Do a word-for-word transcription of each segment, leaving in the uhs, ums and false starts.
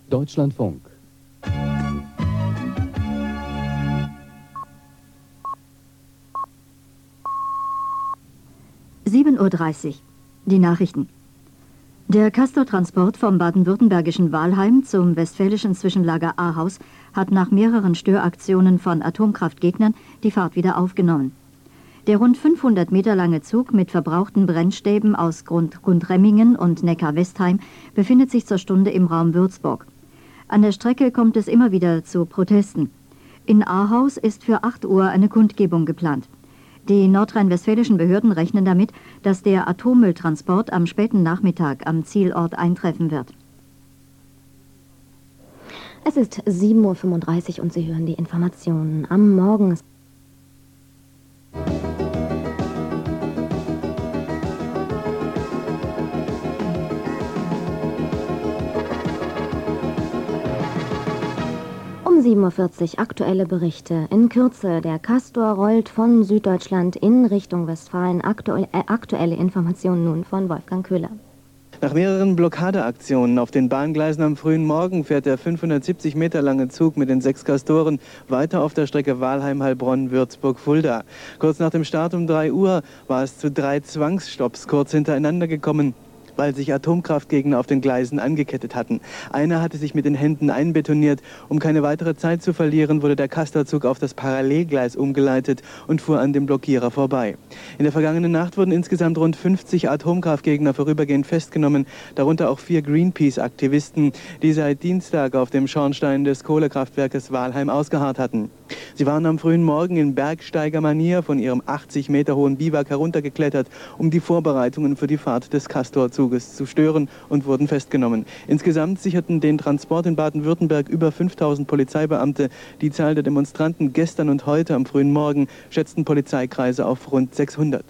Deutschlandfunk. sieben Uhr dreißig. Die Nachrichten. Der Castor-Transport vom baden-württembergischen Walheim zum westfälischen Zwischenlager Ahaus hat nach mehreren Störaktionen von Atomkraftgegnern die Fahrt wieder aufgenommen. Der rund fünfhundert Meter lange Zug mit verbrauchten Brennstäben aus Grund Gundremmingen und Neckar-Westheim befindet sich zur Stunde im Raum Würzburg. An der Strecke kommt es immer wieder zu Protesten. In Ahaus ist für acht Uhr eine Kundgebung geplant. Die nordrhein-westfälischen Behörden rechnen damit, dass der Atommülltransport am späten Nachmittag am Zielort eintreffen wird. Es ist sieben Uhr fünfunddreißig und Sie hören die Informationen am Morgen. sieben Uhr vierzig aktuelle Berichte. In Kürze, der Castor rollt von Süddeutschland in Richtung Westfalen. Aktuelle, äh, aktuelle Informationen nun von Wolfgang Köhler. Nach mehreren Blockadeaktionen auf den Bahngleisen am frühen Morgen fährt der fünfhundertsiebzig Meter lange Zug mit den sechs Castoren weiter auf der Strecke Walheim-Heilbronn-Würzburg-Fulda. Kurz nach dem Start um drei Uhr war es zu drei Zwangsstopps kurz hintereinander gekommen, weil sich Atomkraftgegner auf den Gleisen angekettet hatten. Einer hatte sich mit den Händen einbetoniert. Um keine weitere Zeit zu verlieren, wurde der Castor-Zug auf das Parallelgleis umgeleitet und fuhr an dem Blockierer vorbei. In der vergangenen Nacht wurden insgesamt rund fünfzig Atomkraftgegner vorübergehend festgenommen, darunter auch vier Greenpeace-Aktivisten, die seit Dienstag auf dem Schornstein des Kohlekraftwerkes Walheim ausgeharrt hatten. Sie waren am frühen Morgen in Bergsteigermanier von ihrem achtzig Meter hohen Biwak heruntergeklettert, um die Vorbereitungen für die Fahrt des Castor-Zuges zu stören und wurden festgenommen. Insgesamt sicherten den Transport in Baden-Württemberg über fünftausend Polizeibeamte. Die Zahl der Demonstranten gestern und heute am frühen Morgen schätzten Polizeikreise auf rund sechshundert.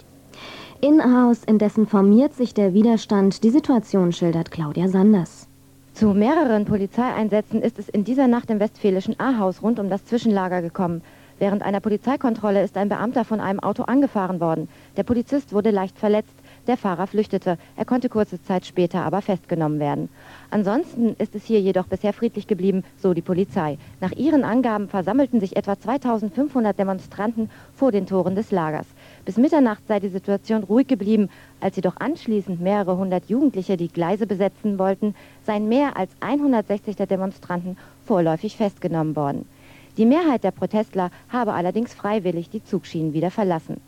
In Ahaus indessen formiert sich der Widerstand. Die Situation schildert Claudia Sanders. Zu mehreren Polizeieinsätzen ist es in dieser Nacht im westfälischen Ahaus rund um das Zwischenlager gekommen. Während einer Polizeikontrolle ist ein Beamter von einem Auto angefahren worden. Der Polizist wurde leicht verletzt. Der Fahrer flüchtete. Er konnte kurze Zeit später aber festgenommen werden. Ansonsten ist es hier jedoch bisher friedlich geblieben, so die Polizei. Nach ihren Angaben versammelten sich etwa zweitausendfünfhundert Demonstranten vor den Toren des Lagers. Bis Mitternacht sei die Situation ruhig geblieben. Als jedoch anschließend mehrere hundert Jugendliche die Gleise besetzen wollten, seien mehr als hundertsechzig der Demonstranten vorläufig festgenommen worden. Die Mehrheit der Protestler habe allerdings freiwillig die Zugschienen wieder verlassen.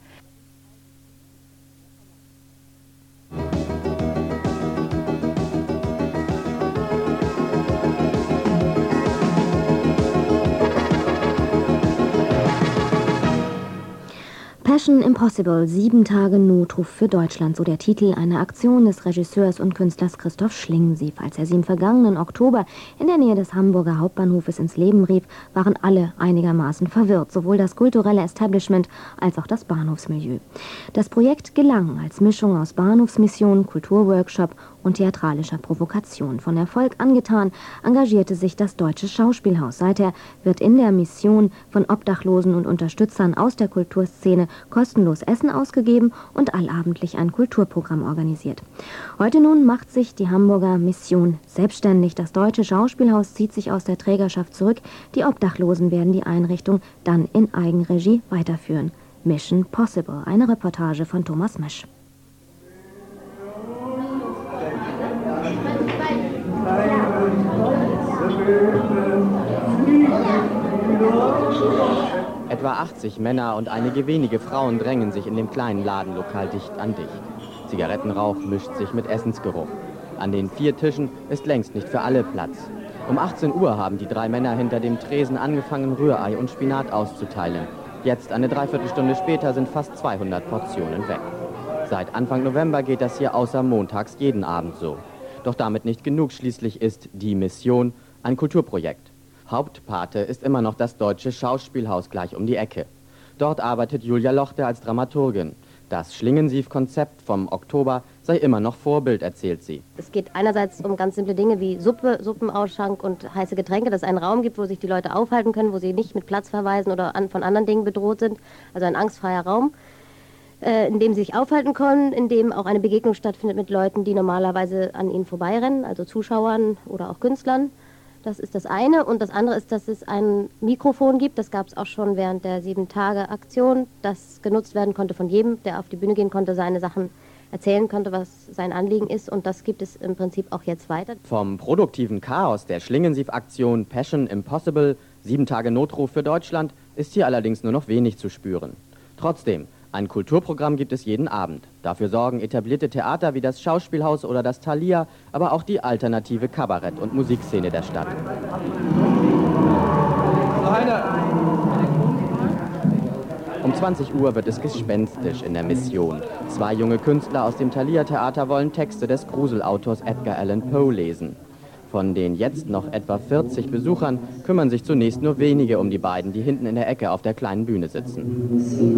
Passion Impossible, sieben Tage Notruf für Deutschland, so der Titel einer Aktion des Regisseurs und Künstlers Christoph Schlingensief. Als er sie im vergangenen Oktober in der Nähe des Hamburger Hauptbahnhofes ins Leben rief, waren alle einigermaßen verwirrt, sowohl das kulturelle Establishment als auch das Bahnhofsmilieu. Das Projekt gelang als Mischung aus Bahnhofsmission, Kulturworkshop und theatralischer Provokation. Von Erfolg angetan, engagierte sich das Deutsche Schauspielhaus. Seither wird in der Mission von Obdachlosen und Unterstützern aus der Kulturszene kostenlos Essen ausgegeben und allabendlich ein Kulturprogramm organisiert. Heute nun macht sich die Hamburger Mission selbstständig. Das Deutsche Schauspielhaus zieht sich aus der Trägerschaft zurück. Die Obdachlosen werden die Einrichtung dann in Eigenregie weiterführen. Mission Possible. Eine Reportage von Thomas Mesch. Etwa achtzig Männer und einige wenige Frauen drängen sich in dem kleinen Ladenlokal dicht an dicht. Zigarettenrauch mischt sich mit Essensgeruch. An den vier Tischen ist längst nicht für alle Platz. Um achtzehn Uhr haben die drei Männer hinter dem Tresen angefangen, Rührei und Spinat auszuteilen. Jetzt, eine Dreiviertelstunde später, sind fast zweihundert Portionen weg. Seit Anfang November geht das hier außer montags jeden Abend so. Doch damit nicht genug, schließlich ist die Mission ein Kulturprojekt. Hauptpate ist immer noch das Deutsche Schauspielhaus gleich um die Ecke. Dort arbeitet Julia Lochte als Dramaturgin. Das Schlingensief-Konzept vom Oktober sei immer noch Vorbild, erzählt sie. Es geht einerseits um ganz simple Dinge wie Suppe, Suppenausschank und heiße Getränke, dass es einen Raum gibt, wo sich die Leute aufhalten können, wo sie nicht mit Platzverweisen oder an, von anderen Dingen bedroht sind. Also ein angstfreier Raum, äh, in dem sie sich aufhalten können, in dem auch eine Begegnung stattfindet mit Leuten, die normalerweise an ihnen vorbeirennen, also Zuschauern oder auch Künstlern. Das ist das eine. Und das andere ist, dass es ein Mikrofon gibt. Das gab es auch schon während der Sieben-Tage-Aktion, das genutzt werden konnte von jedem, der auf die Bühne gehen konnte, seine Sachen erzählen konnte, was sein Anliegen ist. Und das gibt es im Prinzip auch jetzt weiter. Vom produktiven Chaos der Schlingensief-Aktion Passion Impossible, sieben Tage Notruf für Deutschland, ist hier allerdings nur noch wenig zu spüren. Trotzdem, ein Kulturprogramm gibt es jeden Abend. Dafür sorgen etablierte Theater wie das Schauspielhaus oder das Thalia, aber auch die alternative Kabarett- und Musikszene der Stadt. Um zwanzig Uhr wird es gespenstisch in der Mission. Zwei junge Künstler aus dem Thalia-Theater wollen Texte des Gruselautors Edgar Allan Poe lesen. Von den jetzt noch etwa vierzig Besuchern kümmern sich zunächst nur wenige um die beiden, die hinten in der Ecke auf der kleinen Bühne sitzen.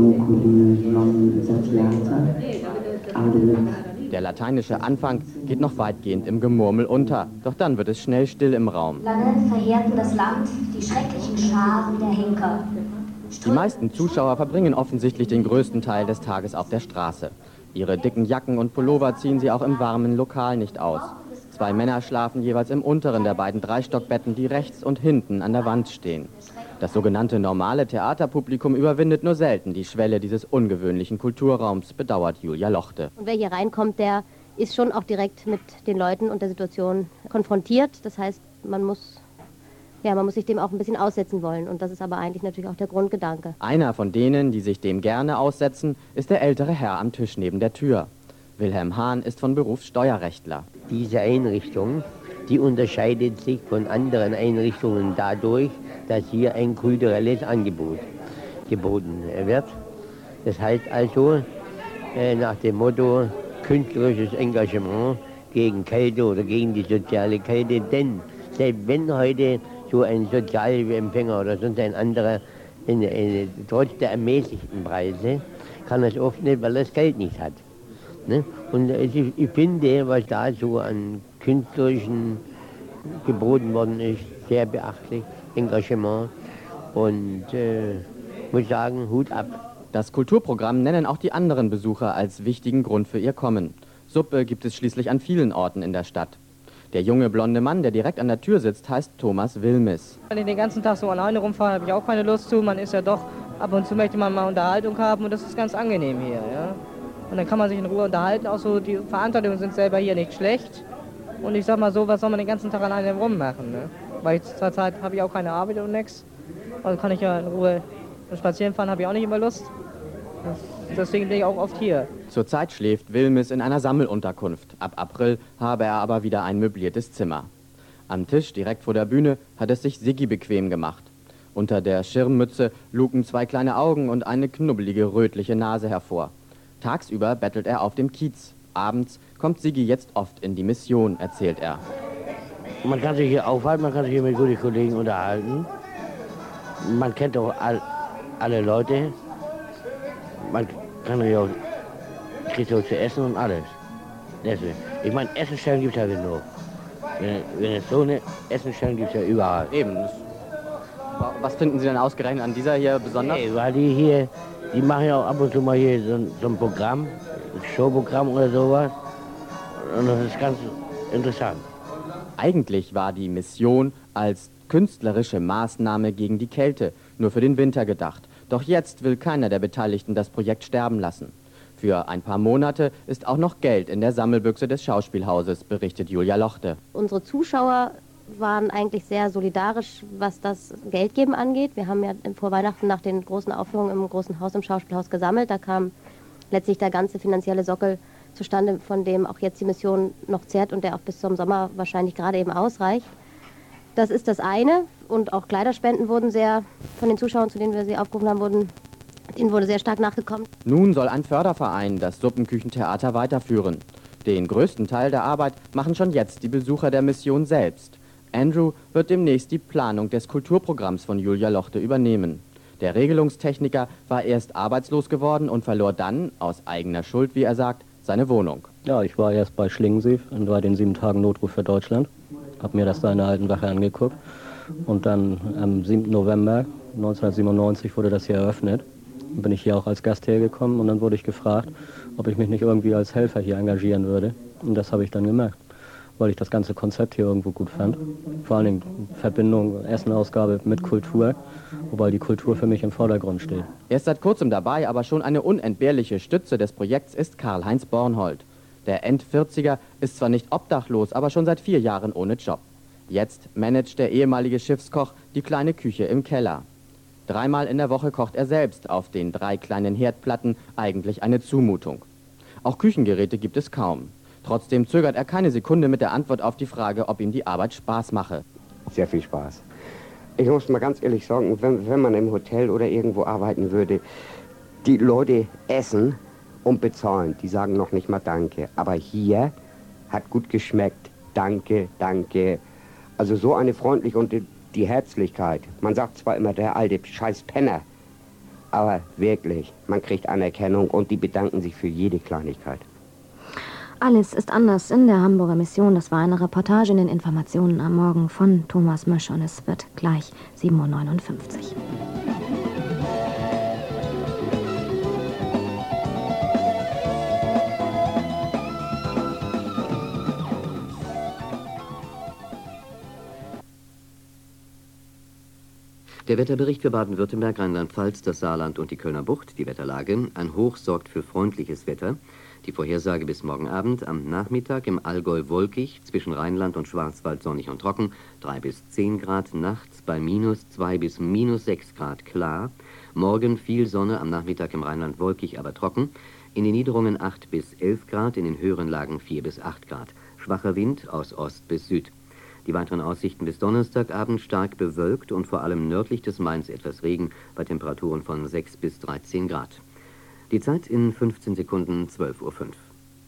Der lateinische Anfang geht noch weitgehend im Gemurmel unter, doch dann wird es schnell still im Raum. Lange verheerten das Land die schrecklichen Scharen der Henker. Die meisten Zuschauer verbringen offensichtlich den größten Teil des Tages auf der Straße. Ihre dicken Jacken und Pullover ziehen sie auch im warmen Lokal nicht aus. Zwei Männer schlafen jeweils im unteren der beiden Dreistockbetten, die rechts und hinten an der Wand stehen. Das sogenannte normale Theaterpublikum überwindet nur selten die Schwelle dieses ungewöhnlichen Kulturraums, bedauert Julia Lochte. Und wer hier reinkommt, der ist schon auch direkt mit den Leuten und der Situation konfrontiert. Das heißt, man muss, ja, man muss sich dem auch ein bisschen aussetzen wollen. Und das ist aber eigentlich natürlich auch der Grundgedanke. Einer von denen, die sich dem gerne aussetzen, ist der ältere Herr am Tisch neben der Tür. Wilhelm Hahn ist von Beruf Steuerrechtler. Diese Einrichtung, die unterscheidet sich von anderen Einrichtungen dadurch, dass hier ein kulturelles Angebot geboten wird. Das heißt also äh, nach dem Motto künstlerisches Engagement gegen Kälte oder gegen die soziale Kälte. Denn selbst wenn heute so ein Sozialempfänger oder sonst ein anderer in, in, trotz der ermäßigten Preise, kann er es oft nicht, weil er das Geld nicht hat. Ne? Und ich, ich finde, was da so an künstlerischen geboten worden ist, sehr beachtlich, Engagement und äh, muss sagen, Hut ab. Das Kulturprogramm nennen auch die anderen Besucher als wichtigen Grund für ihr Kommen. Suppe gibt es schließlich an vielen Orten in der Stadt. Der junge blonde Mann, der direkt an der Tür sitzt, heißt Thomas Wilmes. Wenn ich den ganzen Tag so alleine rumfahre, habe ich auch keine Lust zu. Man ist ja doch, ab und zu möchte man mal Unterhaltung haben und das ist ganz angenehm hier. Ja? Und dann kann man sich in Ruhe unterhalten. Auch so, die Veranstaltungen sind selber hier nicht schlecht. Und ich sag mal so, was soll man den ganzen Tag alleine rummachen? Ne? Weil zur Zeit habe ich auch keine Arbeit und nichts. Also kann ich ja in Ruhe spazieren fahren, habe ich auch nicht immer Lust. Deswegen bin ich auch oft hier. Zurzeit schläft Wilmes in einer Sammelunterkunft. Ab April habe er aber wieder ein möbliertes Zimmer. Am Tisch direkt vor der Bühne hat es sich Siggi bequem gemacht. Unter der Schirmmütze lugen zwei kleine Augen und eine knubbelige rötliche Nase hervor. Tagsüber bettelt er auf dem Kiez. Abends kommt Siggi jetzt oft in die Mission, erzählt er. Man kann sich hier aufhalten, man kann sich hier mit guten Kollegen unterhalten. Man kennt auch all, alle Leute. Man kann ja auch, kriegt auch zu essen und alles. Deswegen. Ich meine, Essenstellen gibt es ja genug. Wenn, wenn es so eine Essenstellen gibt es ja überall. Eben. Was finden Sie denn ausgerechnet an dieser hier besonders? Hey, weil die hier, die machen ja auch ab und zu mal hier so, so ein Programm, ein Showprogramm oder sowas. Und das ist ganz interessant. Eigentlich war die Mission als künstlerische Maßnahme gegen die Kälte nur für den Winter gedacht. Doch jetzt will keiner der Beteiligten das Projekt sterben lassen. Für ein paar Monate ist auch noch Geld in der Sammelbüchse des Schauspielhauses, berichtet Julia Lochte. Unsere Zuschauer waren eigentlich sehr solidarisch, was das Geldgeben angeht. Wir haben ja vor Weihnachten nach den großen Aufführungen im großen Haus, im Schauspielhaus gesammelt. Da kam letztlich der ganze finanzielle Sockel zustande, von dem auch jetzt die Mission noch zehrt und der auch bis zum Sommer wahrscheinlich gerade eben ausreicht. Das ist das eine. Und auch Kleiderspenden wurden sehr, von den Zuschauern, zu denen wir sie aufgerufen haben, wurden, denen wurde sehr stark nachgekommen. Nun soll ein Förderverein das Suppenküchentheater weiterführen. Den größten Teil der Arbeit machen schon jetzt die Besucher der Mission selbst. Andrew wird demnächst die Planung des Kulturprogramms von Julia Lochte übernehmen. Der Regelungstechniker war erst arbeitslos geworden und verlor dann, aus eigener Schuld, wie er sagt, seine Wohnung. Ja, ich war erst bei Schlingensief und bei den sieben Tagen Notruf für Deutschland. Habe mir das da in der alten Wache angeguckt. Und dann am siebten November neunzehnhundertsiebenundneunzig wurde das hier eröffnet. Dann bin ich hier auch als Gast hergekommen und dann wurde ich gefragt, ob ich mich nicht irgendwie als Helfer hier engagieren würde. Und das habe ich dann gemacht. weil ich das ganze Konzept hier irgendwo gut fand. Vor allen Dingen Verbindung, Essenausgabe mit Kultur, wobei die Kultur für mich im Vordergrund steht. Erst seit kurzem dabei, aber schon eine unentbehrliche Stütze des Projekts ist Karl-Heinz Bornhold. Der End-vierziger ist zwar nicht obdachlos, aber schon seit vier Jahren ohne Job. Jetzt managt der ehemalige Schiffskoch die kleine Küche im Keller. Dreimal in der Woche kocht er selbst auf den drei kleinen Herdplatten, eigentlich eine Zumutung. Auch Küchengeräte gibt es kaum. Trotzdem zögert er keine Sekunde mit der Antwort auf die Frage, ob ihm die Arbeit Spaß mache. Sehr viel Spaß. Ich muss mal ganz ehrlich sagen, wenn, wenn man im Hotel oder irgendwo arbeiten würde, die Leute essen und bezahlen, die sagen noch nicht mal Danke. Aber hier hat gut geschmeckt. Danke, danke. Also so eine Freundlichkeit und die, die Herzlichkeit. Man sagt zwar immer, der alte scheiß Penner, aber wirklich, man kriegt Anerkennung und die bedanken sich für jede Kleinigkeit. Alles ist anders in der Hamburger Mission. Das war eine Reportage in den Informationen am Morgen von Thomas Mösch und es wird gleich sieben Uhr neunundfünfzig. Der Wetterbericht für Baden-Württemberg, Rheinland-Pfalz, das Saarland und die Kölner Bucht, die Wetterlage. Ein Hoch sorgt für freundliches Wetter. Die Vorhersage bis morgen Abend, am Nachmittag im Allgäu wolkig, zwischen Rheinland und Schwarzwald sonnig und trocken, drei bis zehn Grad, nachts bei minus zwei bis minus sechs Grad klar. Morgen viel Sonne, am Nachmittag im Rheinland wolkig, aber trocken. In den Niederungen acht bis elf Grad, in den höheren Lagen vier bis acht Grad. Schwacher Wind aus Ost bis Süd. Die weiteren Aussichten bis Donnerstagabend stark bewölkt und vor allem nördlich des Mains etwas Regen bei Temperaturen von sechs bis dreizehn Grad. Die Zeit in fünfzehn Sekunden, zwölf Uhr fünf.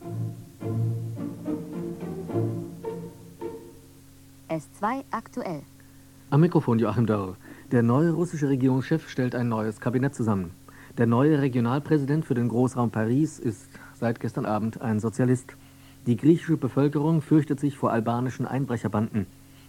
S zwei aktuell. Am Mikrofon Joachim Dörr. Der neue russische Regierungschef stellt ein neues Kabinett zusammen. Der neue Regionalpräsident für den Großraum Paris ist seit gestern Abend ein Sozialist. Die griechische Bevölkerung fürchtet sich vor albanischen Einbrecherbanden.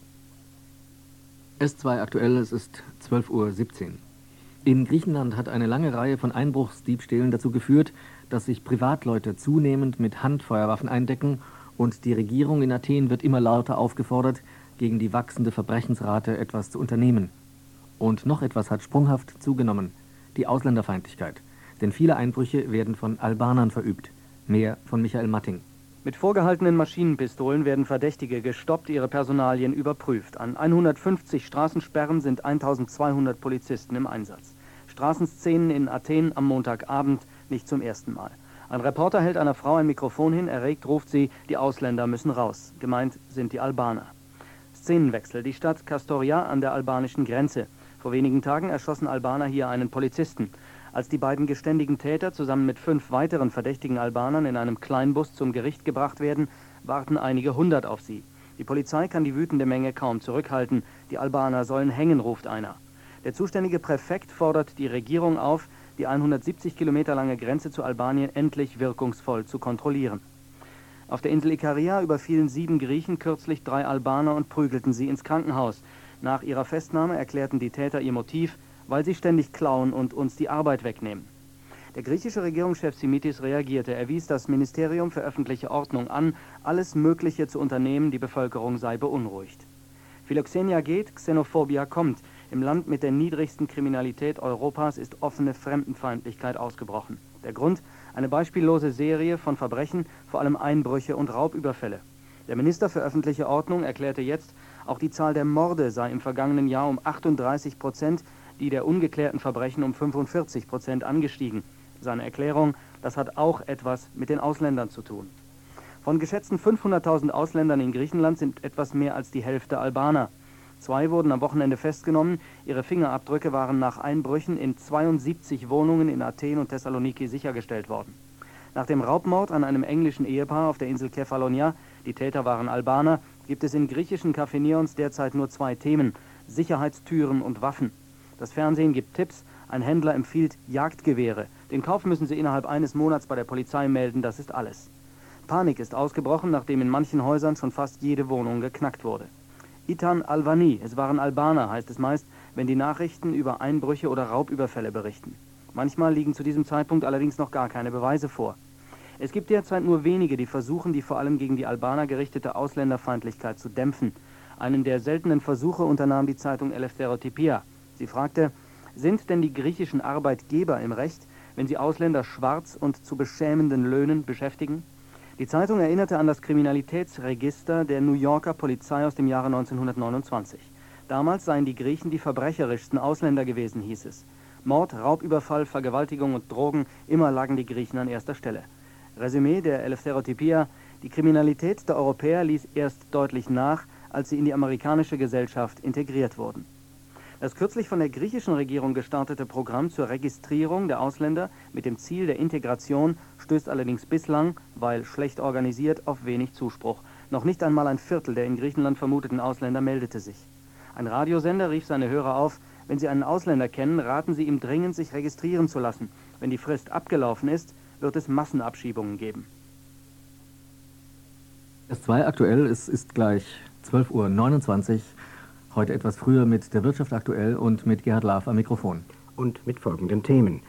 S zwei aktuell, es ist zwölf Uhr siebzehn. In Griechenland hat eine lange Reihe von Einbruchsdiebstählen dazu geführt, dass sich Privatleute zunehmend mit Handfeuerwaffen eindecken und die Regierung in Athen wird immer lauter aufgefordert, gegen die wachsende Verbrechensrate etwas zu unternehmen. Und noch etwas hat sprunghaft zugenommen, die Ausländerfeindlichkeit. Denn viele Einbrüche werden von Albanern verübt. Mehr von Michael Matting. Mit vorgehaltenen Maschinenpistolen werden Verdächtige gestoppt, ihre Personalien überprüft. An hundertfünfzig Straßensperren sind eintausendzweihundert Polizisten im Einsatz. Straßenszenen in Athen am Montagabend nicht zum ersten Mal. Ein Reporter hält einer Frau ein Mikrofon hin, erregt ruft sie, die Ausländer müssen raus. Gemeint sind die Albaner. Szenenwechsel, die Stadt Kastoria an der albanischen Grenze. Vor wenigen Tagen erschossen Albaner hier einen Polizisten. Als die beiden geständigen Täter zusammen mit fünf weiteren verdächtigen Albanern in einem Kleinbus zum Gericht gebracht werden, warten einige hundert auf sie. Die Polizei kann die wütende Menge kaum zurückhalten. Die Albaner sollen hängen, ruft einer. Der zuständige Präfekt fordert die Regierung auf, die hundertsiebzig Kilometer lange Grenze zu Albanien endlich wirkungsvoll zu kontrollieren. Auf der Insel Ikaria überfielen sieben Griechen kürzlich drei Albaner und prügelten sie ins Krankenhaus. Nach ihrer Festnahme erklärten die Täter ihr Motiv, weil sie ständig klauen und uns die Arbeit wegnehmen. Der griechische Regierungschef Simitis reagierte. Er wies das Ministerium für öffentliche Ordnung an, alles Mögliche zu unternehmen, die Bevölkerung sei beunruhigt. Philoxenia geht, Xenophobia kommt. Im Land mit der niedrigsten Kriminalität Europas ist offene Fremdenfeindlichkeit ausgebrochen. Der Grund? Eine beispiellose Serie von Verbrechen, vor allem Einbrüche und Raubüberfälle. Der Minister für öffentliche Ordnung erklärte jetzt, auch die Zahl der Morde sei im vergangenen Jahr um achtunddreißig Prozent, die der ungeklärten Verbrechen um fünfundvierzig Prozent angestiegen. Seine Erklärung, das hat auch etwas mit den Ausländern zu tun. Von geschätzten fünfhunderttausend Ausländern in Griechenland sind etwas mehr als die Hälfte Albaner. Zwei wurden am Wochenende festgenommen. Ihre Fingerabdrücke waren nach Einbrüchen in zweiundsiebzig Wohnungen in Athen und Thessaloniki sichergestellt worden. Nach dem Raubmord an einem englischen Ehepaar auf der Insel Kefalonia, die Täter waren Albaner, gibt es in griechischen Cafeneons derzeit nur zwei Themen: Sicherheitstüren und Waffen. Das Fernsehen gibt Tipps, ein Händler empfiehlt Jagdgewehre. Den Kauf müssen sie innerhalb eines Monats bei der Polizei melden, das ist alles. Panik ist ausgebrochen, nachdem in manchen Häusern schon fast jede Wohnung geknackt wurde. Itan Alvani, es waren Albaner, heißt es meist, wenn die Nachrichten über Einbrüche oder Raubüberfälle berichten. Manchmal liegen zu diesem Zeitpunkt allerdings noch gar keine Beweise vor. Es gibt derzeit nur wenige, die versuchen, die vor allem gegen die Albaner gerichtete Ausländerfeindlichkeit zu dämpfen. Einen der seltenen Versuche unternahm die Zeitung Eleftherotypia. Sie fragte, sind denn die griechischen Arbeitgeber im Recht, wenn sie Ausländer schwarz und zu beschämenden Löhnen beschäftigen? Die Zeitung erinnerte an das Kriminalitätsregister der New Yorker Polizei aus dem Jahre neunzehnhundertneunundzwanzig. Damals seien die Griechen die verbrecherischsten Ausländer gewesen, hieß es. Mord, Raubüberfall, Vergewaltigung und Drogen, immer lagen die Griechen an erster Stelle. Resümee der Eleftherotypia: Die Kriminalität der Europäer ließ erst deutlich nach, als sie in die amerikanische Gesellschaft integriert wurden. Das kürzlich von der griechischen Regierung gestartete Programm zur Registrierung der Ausländer mit dem Ziel der Integration stößt allerdings bislang, weil schlecht organisiert, auf wenig Zuspruch. Noch nicht einmal ein Viertel der in Griechenland vermuteten Ausländer meldete sich. Ein Radiosender rief seine Hörer auf, wenn sie einen Ausländer kennen, raten sie ihm dringend, sich registrieren zu lassen. Wenn die Frist abgelaufen ist, wird es Massenabschiebungen geben. S zwei aktuell, es ist gleich zwölf Uhr neunundzwanzig. Heute etwas früher mit der Wirtschaft aktuell und mit Gerhard Laaf am Mikrofon. Und mit folgenden Themen.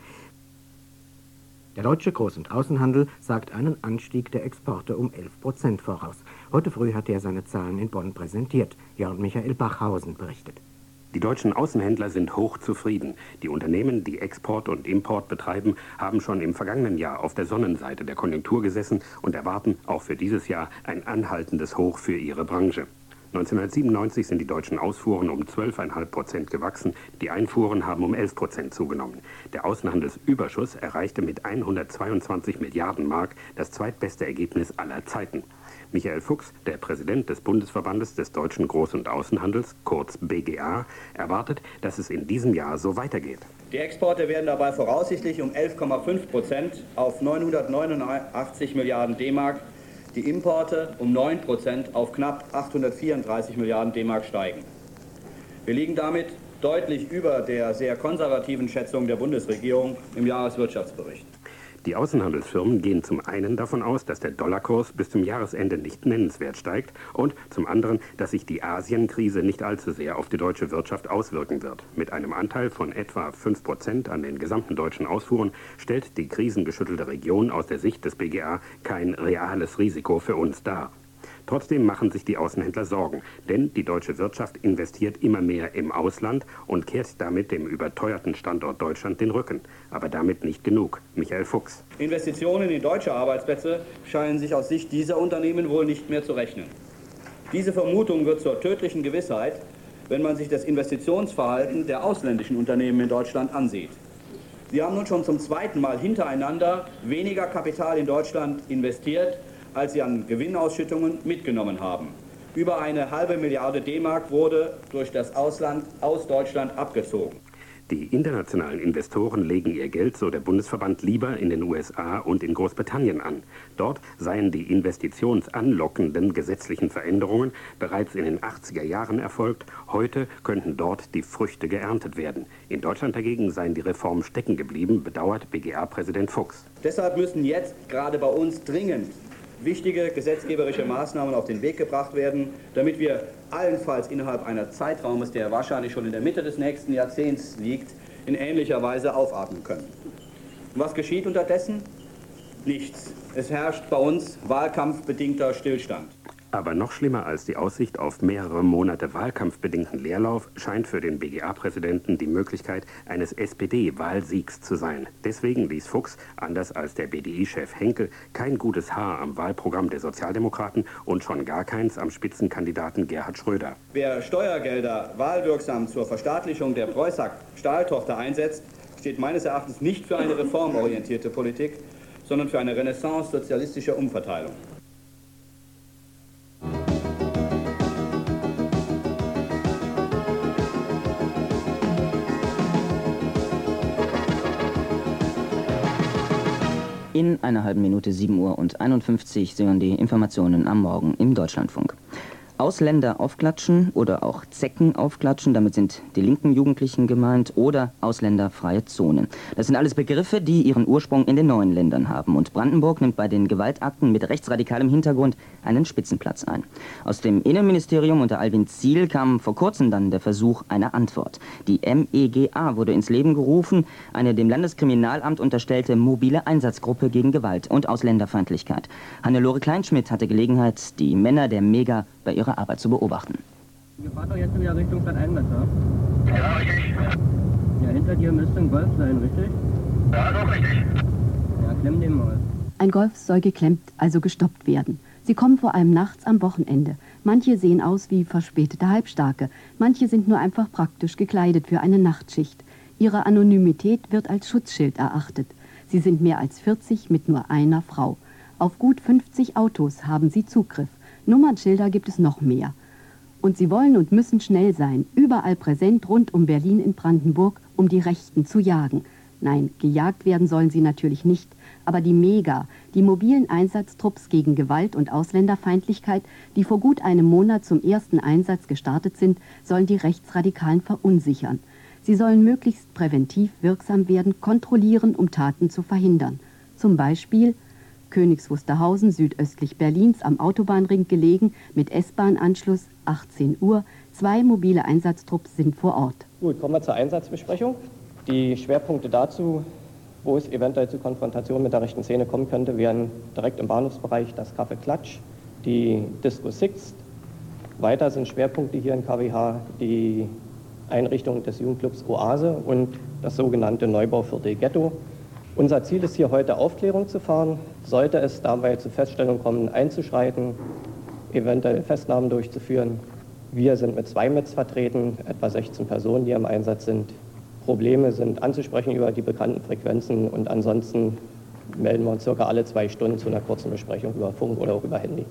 Der deutsche Groß- und Außenhandel sagt einen Anstieg der Exporte um elf Prozent voraus. Heute früh hat er seine Zahlen in Bonn präsentiert. Jörn Michael Bachhausen berichtet. Die deutschen Außenhändler sind hochzufrieden. Die Unternehmen, die Export und Import betreiben, haben schon im vergangenen Jahr auf der Sonnenseite der Konjunktur gesessen und erwarten auch für dieses Jahr ein anhaltendes Hoch für ihre Branche. neunzehnhundertsiebenundneunzig sind die deutschen Ausfuhren um zwölf Komma fünf Prozent gewachsen, die Einfuhren haben um elf Prozent zugenommen. Der Außenhandelsüberschuss erreichte mit hundertzweiundzwanzig Milliarden Mark das zweitbeste Ergebnis aller Zeiten. Michael Fuchs, der Präsident des Bundesverbandes des deutschen Groß- und Außenhandels, kurz B G A, erwartet, dass es in diesem Jahr so weitergeht. Die Exporte werden dabei voraussichtlich um elf Komma fünf Prozent auf neunhundertneunundachtzig Milliarden D-Mark, die Importe um neun Prozent auf knapp achthundertvierunddreißig Milliarden D-Mark steigen. Wir liegen damit deutlich über der sehr konservativen Schätzung der Bundesregierung im Jahreswirtschaftsbericht. Die Außenhandelsfirmen gehen zum einen davon aus, dass der Dollarkurs bis zum Jahresende nicht nennenswert steigt und zum anderen, dass sich die Asienkrise nicht allzu sehr auf die deutsche Wirtschaft auswirken wird. Mit einem Anteil von etwa fünf Prozent an den gesamten deutschen Ausfuhren stellt die krisengeschüttelte Region aus der Sicht des B G A kein reales Risiko für uns dar. Trotzdem machen sich die Außenhändler Sorgen, denn die deutsche Wirtschaft investiert immer mehr im Ausland und kehrt damit dem überteuerten Standort Deutschland den Rücken. Aber damit nicht genug. Michael Fuchs. Investitionen in deutsche Arbeitsplätze scheinen sich aus Sicht dieser Unternehmen wohl nicht mehr zu rechnen. Diese Vermutung wird zur tödlichen Gewissheit, wenn man sich das Investitionsverhalten der ausländischen Unternehmen in Deutschland ansieht. Sie haben nun schon zum zweiten Mal hintereinander weniger Kapital in Deutschland investiert, als sie an Gewinnausschüttungen mitgenommen haben. Über eine halbe Milliarde D-Mark wurde durch das Ausland aus Deutschland abgezogen. Die internationalen Investoren legen ihr Geld, so der Bundesverband, lieber in den U S A und in Großbritannien an. Dort seien die investitionsanlockenden gesetzlichen Veränderungen bereits in den achtziger Jahren erfolgt. Heute könnten dort die Früchte geerntet werden. In Deutschland dagegen seien die Reformen stecken geblieben, bedauert B G A-Präsident Fuchs. Deshalb müssen jetzt gerade bei uns dringend wichtige gesetzgeberische Maßnahmen auf den Weg gebracht werden, damit wir allenfalls innerhalb eines Zeitraumes, der wahrscheinlich schon in der Mitte des nächsten Jahrzehnts liegt, in ähnlicher Weise aufatmen können. Und was geschieht unterdessen? Nichts. Es herrscht bei uns wahlkampfbedingter Stillstand. Aber noch schlimmer als die Aussicht auf mehrere Monate wahlkampfbedingten Leerlauf scheint für den B G A-Präsidenten die Möglichkeit eines S P D-Wahlsiegs zu sein. Deswegen ließ Fuchs, anders als der B D I-Chef Henkel, kein gutes Haar am Wahlprogramm der Sozialdemokraten und schon gar keins am Spitzenkandidaten Gerhard Schröder. Wer Steuergelder wahlwirksam zur Verstaatlichung der Preußack-Stahltochter einsetzt, steht meines Erachtens nicht für eine reformorientierte Politik, sondern für eine Renaissance sozialistischer Umverteilung. In einer halben Minute sieben Uhr und einundfünfzig sehen die Informationen am Morgen im Deutschlandfunk. Ausländer aufklatschen oder auch Zecken aufklatschen, damit sind die linken Jugendlichen gemeint, oder ausländerfreie Zonen. Das sind alles Begriffe, die ihren Ursprung in den neuen Ländern haben. Und Brandenburg nimmt bei den Gewaltakten mit rechtsradikalem Hintergrund einen Spitzenplatz ein. Aus dem Innenministerium unter Albin Ziel kam vor kurzem dann der Versuch einer Antwort. Die M E G A wurde ins Leben gerufen, eine dem Landeskriminalamt unterstellte mobile Einsatzgruppe gegen Gewalt und Ausländerfeindlichkeit. Hannelore Kleinschmidt hatte Gelegenheit, die Männer der Mega bei ihrer Arbeit zu beobachten. Ihr fahrt doch jetzt wieder Richtung Stadt Einmetz, ja? Ja, richtig. Ja, hinter dir müsste ein Golf sein, richtig? Ja, doch, richtig. Ja, klemm den mal. Ein Golf soll geklemmt, also gestoppt werden. Sie kommen vor allem nachts am Wochenende. Manche sehen aus wie verspätete Halbstarke. Manche sind nur einfach praktisch gekleidet für eine Nachtschicht. Ihre Anonymität wird als Schutzschild erachtet. Sie sind mehr als vierzig mit nur einer Frau. Auf gut fünfzig Autos haben sie Zugriff. Nummernschilder gibt es noch mehr. Und sie wollen und müssen schnell sein, überall präsent rund um Berlin in Brandenburg, um die Rechten zu jagen. Nein, gejagt werden sollen sie natürlich nicht, aber die Mega, die mobilen Einsatztrupps gegen Gewalt und Ausländerfeindlichkeit, die vor gut einem Monat zum ersten Einsatz gestartet sind, sollen die Rechtsradikalen verunsichern. Sie sollen möglichst präventiv wirksam werden, kontrollieren, um Taten zu verhindern. Zum Beispiel Königs Wusterhausen, südöstlich Berlins, am Autobahnring gelegen, mit S-Bahn-Anschluss, achtzehn Uhr. Zwei mobile Einsatztrupps sind vor Ort. Gut, kommen wir zur Einsatzbesprechung. Die Schwerpunkte dazu, wo es eventuell zu Konfrontation mit der rechten Szene kommen könnte, wären direkt im Bahnhofsbereich das Café Klatsch, die Disco Sixt. Weiter sind Schwerpunkte hier in K W H die Einrichtung des Jugendclubs Oase und das sogenannte Neubauviertel Ghetto. Unser Ziel ist hier heute Aufklärung zu fahren. Sollte es dabei zu Feststellungen kommen, einzuschreiten, eventuell Festnahmen durchzuführen. Wir sind mit zwei M I Ts vertreten, etwa sechzehn Personen, die im Einsatz sind. Probleme sind anzusprechen über die bekannten Frequenzen und ansonsten melden wir uns circa alle zwei Stunden zu einer kurzen Besprechung über Funk oder auch über Handy.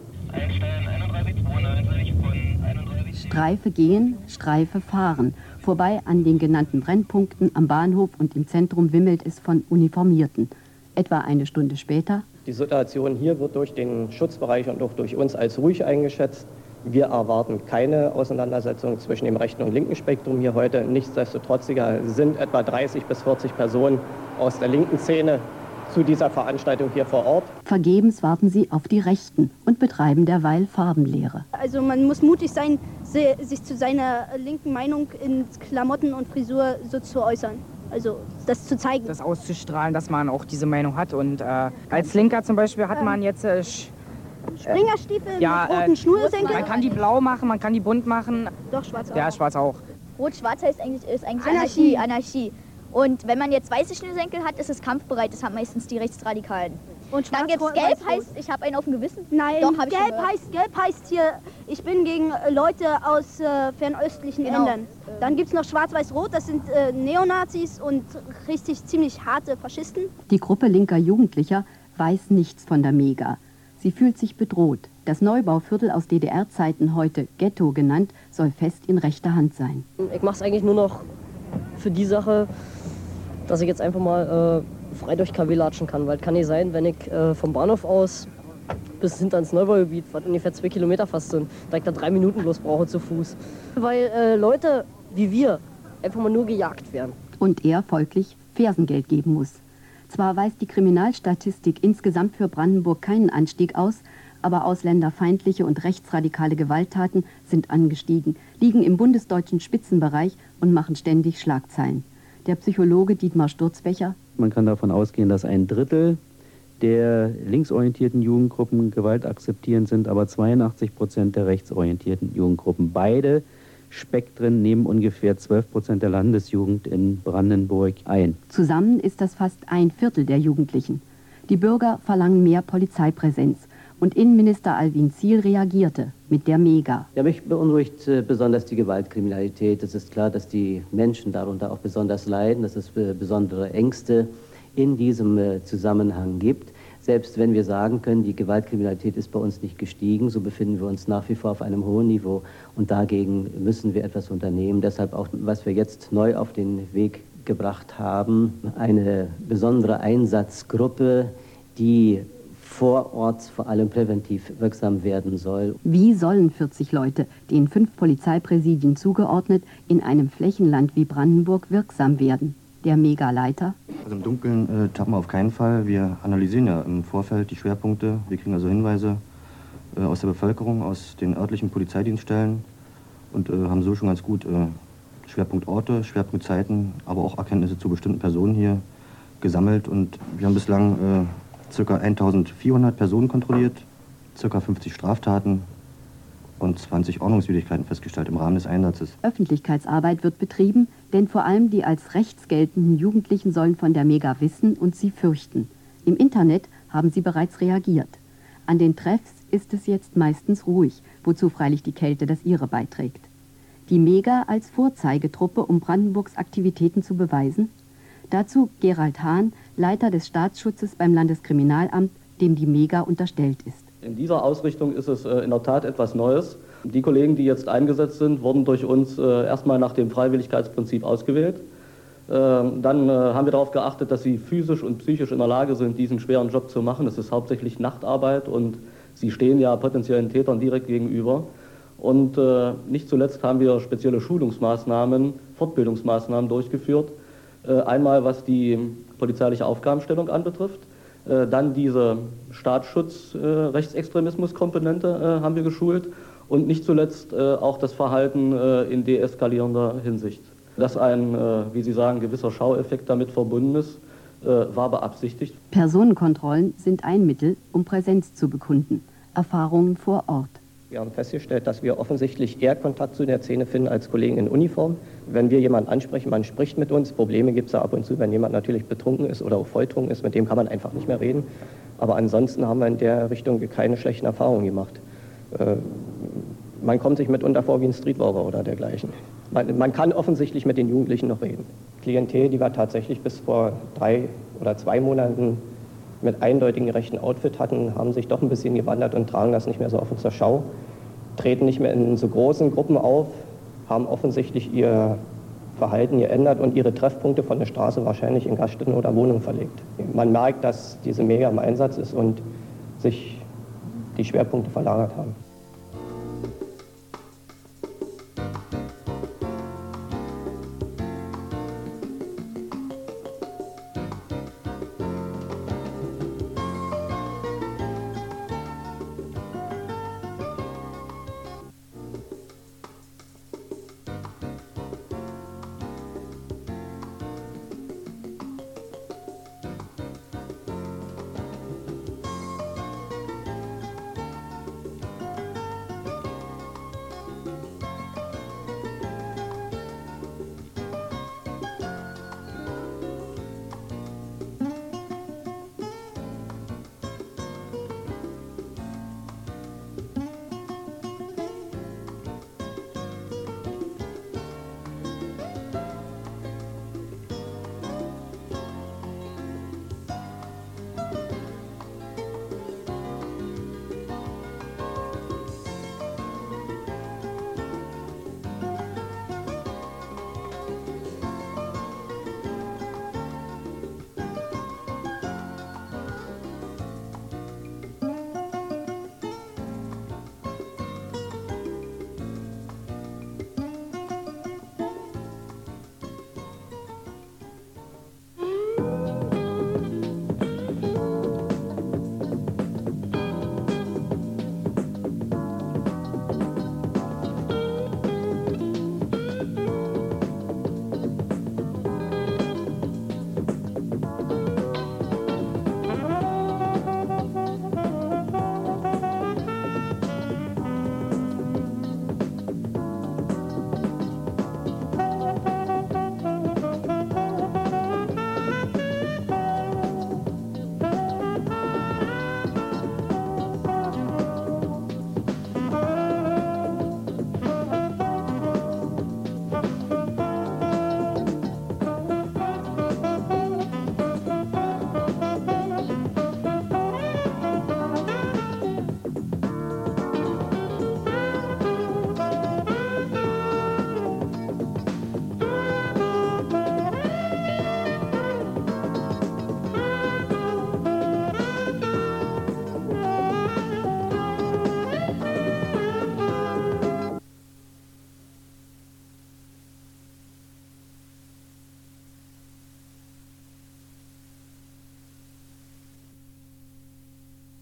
Streife gehen, Streife fahren. Vorbei an den genannten Brennpunkten am Bahnhof und im Zentrum wimmelt es von Uniformierten. Etwa eine Stunde später. Die Situation hier wird durch den Schutzbereich und auch durch uns als ruhig eingeschätzt. Wir erwarten keine Auseinandersetzung zwischen dem rechten und linken Spektrum hier heute. Nichtsdestotrotz sind etwa dreißig bis vierzig Personen aus der linken Szene zu dieser Veranstaltung hier vor Ort. Vergebens warten sie auf die Rechten und betreiben derweil Farbenlehre. Also man muss mutig sein, sich zu seiner linken Meinung in Klamotten und Frisur so zu äußern. Also das zu zeigen. Das auszustrahlen, dass man auch diese Meinung hat. Und äh, als Linker zum Beispiel hat man jetzt... Äh, Springerstiefel ja, mit roten äh, Schnürsenkeln. Man kann die blau machen, man kann die bunt machen. Doch, schwarz auch. Ja, schwarz auch. Rot-schwarz heißt eigentlich, ist eigentlich Anarchie. Anarchie. Anarchie. Und wenn man jetzt weiße Schnürsenkel hat, ist es kampfbereit. Das haben meistens die Rechtsradikalen. Und dann gibt es gelb, heißt, ich habe einen auf dem Gewissen. Nein, Doch, hab gelb, ich heißt, gelb heißt hier, ich bin gegen Leute aus äh, fernöstlichen Genau. Ländern. Dann gibt es noch schwarz-weiß-rot, das sind äh, Neonazis und richtig ziemlich harte Faschisten. Die Gruppe linker Jugendlicher weiß nichts von der Mega. Sie fühlt sich bedroht. Das Neubauviertel aus D D R-Zeiten, heute Ghetto genannt, soll fest in rechter Hand sein. Ich mache es eigentlich nur noch für die Sache, dass ich jetzt einfach mal äh, frei durch K W latschen kann. Weil es kann nicht sein, wenn ich äh, vom Bahnhof aus bis hinter ins Neubaugebiet, was ungefähr zwei Kilometer fast sind, da ich da drei Minuten bloß brauche zu Fuß. Weil äh, Leute wie wir einfach mal nur gejagt werden. Und er folglich Fersengeld geben muss. Zwar weist die Kriminalstatistik insgesamt für Brandenburg keinen Anstieg aus, aber ausländerfeindliche und rechtsradikale Gewalttaten sind angestiegen, liegen im bundesdeutschen Spitzenbereich und machen ständig Schlagzeilen. Der Psychologe Dietmar Sturzbecher: Man kann davon ausgehen, dass ein Drittel der linksorientierten Jugendgruppen Gewalt akzeptierend sind, aber zweiundachtzig Prozent der rechtsorientierten Jugendgruppen. Beide Spektren nehmen ungefähr zwölf Prozent der Landesjugend in Brandenburg ein. Zusammen ist das fast ein Viertel der Jugendlichen. Die Bürger verlangen mehr Polizeipräsenz. Und Innenminister Albin Ziel reagierte mit der Mega. Ja, mich beunruhigt äh, besonders die Gewaltkriminalität. Es ist klar, dass die Menschen darunter auch besonders leiden, dass es äh, besondere Ängste in diesem äh, Zusammenhang gibt. Selbst wenn wir sagen können, die Gewaltkriminalität ist bei uns nicht gestiegen, so befinden wir uns nach wie vor auf einem hohen Niveau. Und dagegen müssen wir etwas unternehmen. Deshalb auch, was wir jetzt neu auf den Weg gebracht haben, eine besondere Einsatzgruppe, die vor Ort vor allem präventiv wirksam werden soll. Wie sollen vierzig Leute, den fünf Polizeipräsidien zugeordnet, in einem Flächenland wie Brandenburg wirksam werden? Der Megaleiter? Also im Dunkeln äh, tappen wir auf keinen Fall. Wir analysieren ja im Vorfeld die Schwerpunkte. Wir kriegen also Hinweise äh, aus der Bevölkerung, aus den örtlichen Polizeidienststellen und äh, haben so schon ganz gut äh, Schwerpunktorte, Schwerpunktzeiten, aber auch Erkenntnisse zu bestimmten Personen hier gesammelt. Und wir haben bislang äh, ca. eintausendvierhundert Personen kontrolliert, ca. fünfzig Straftaten und zwanzig Ordnungswidrigkeiten festgestellt im Rahmen des Einsatzes. Öffentlichkeitsarbeit wird betrieben, denn vor allem die als rechts geltenden Jugendlichen sollen von der Mega wissen und sie fürchten. Im Internet haben sie bereits reagiert. An den Treffs ist es jetzt meistens ruhig, wozu freilich die Kälte das ihre beiträgt. Die Mega als Vorzeigetruppe, um Brandenburgs Aktivitäten zu beweisen? Dazu Gerald Hahn, Leiter des Staatsschutzes beim Landeskriminalamt, dem die Mega unterstellt ist. In dieser Ausrichtung ist es äh, in der Tat etwas Neues. Die Kollegen, die jetzt eingesetzt sind, wurden durch uns äh, erstmal nach dem Freiwilligkeitsprinzip ausgewählt. Äh, dann äh, haben wir darauf geachtet, dass sie physisch und psychisch in der Lage sind, diesen schweren Job zu machen. Das ist hauptsächlich Nachtarbeit und sie stehen ja potenziellen Tätern direkt gegenüber. Und äh, nicht zuletzt haben wir spezielle Schulungsmaßnahmen, Fortbildungsmaßnahmen durchgeführt. Äh, einmal was die polizeiliche Aufgabenstellung anbetrifft. Dann diese Staatsschutz-Rechtsextremismus-Komponente äh, haben wir geschult und nicht zuletzt äh, auch das Verhalten äh, in deeskalierender Hinsicht. Dass ein, äh, wie Sie sagen, gewisser Schaueffekt damit verbunden ist, äh, war beabsichtigt. Personenkontrollen sind ein Mittel, um Präsenz zu bekunden. Erfahrungen vor Ort. Wir haben festgestellt, dass wir offensichtlich eher Kontakt zu der Szene finden als Kollegen in Uniform. Wenn wir jemanden ansprechen, man spricht mit uns. Probleme gibt es ja ab und zu, wenn jemand natürlich betrunken ist oder auch volltrunken ist, mit dem kann man einfach nicht mehr reden. Aber ansonsten haben wir in der Richtung keine schlechten Erfahrungen gemacht. Äh, man kommt sich mitunter vor wie ein Streetwalker oder dergleichen. Man, man kann offensichtlich mit den Jugendlichen noch reden. Klientel, die wir tatsächlich bis vor drei oder zwei Monaten mit eindeutigem rechten Outfit hatten, haben sich doch ein bisschen gewandert und tragen das nicht mehr so offen zur Schau, treten nicht mehr in so großen Gruppen auf, haben offensichtlich ihr Verhalten geändert und ihre Treffpunkte von der Straße wahrscheinlich in Gaststätten oder Wohnungen verlegt. Man merkt, dass diese Mega im Einsatz ist und sich die Schwerpunkte verlagert haben.